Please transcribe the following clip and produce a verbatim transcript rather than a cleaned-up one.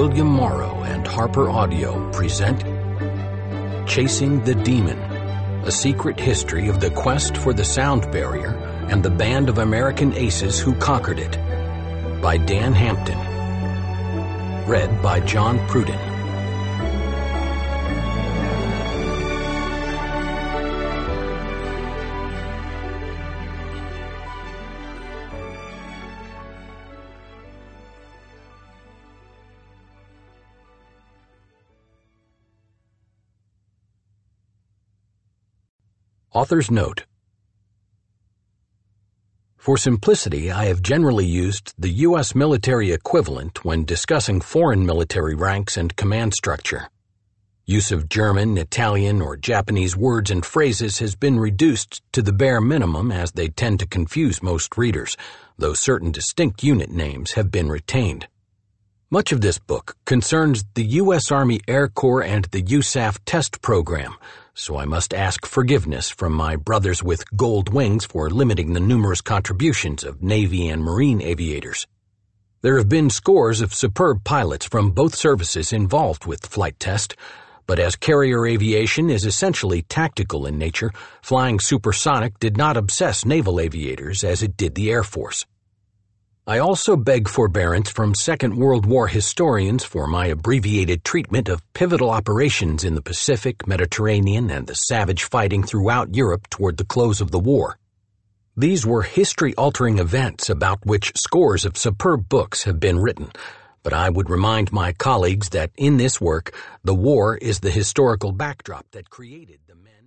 William Morrow and Harper Audio present Chasing the Demon, a secret history of the quest for the sound barrier and the band of American aces who conquered it, by Dan Hampton. Read by John Pruden. Author's Note. For simplicity, I have generally used the U S military equivalent when discussing foreign military ranks and command structure. Use of German, Italian, or Japanese words and phrases has been reduced to the bare minimum as they tend to confuse most readers, though certain distinct unit names have been retained. Much of this book concerns the U S Army Air Corps and the U S A F test program, so I must ask forgiveness from my brothers with gold wings for limiting the numerous contributions of Navy and Marine aviators. There have been scores of superb pilots from both services involved with flight test, but as carrier aviation is essentially tactical in nature, flying supersonic did not obsess naval aviators as it did the Air Force. I also beg forbearance from Second World War historians for my abbreviated treatment of pivotal operations in the Pacific, Mediterranean, and the savage fighting throughout Europe toward the close of the war. These were history-altering events about which scores of superb books have been written, but I would remind my colleagues that in this work, the war is the historical backdrop that created the men.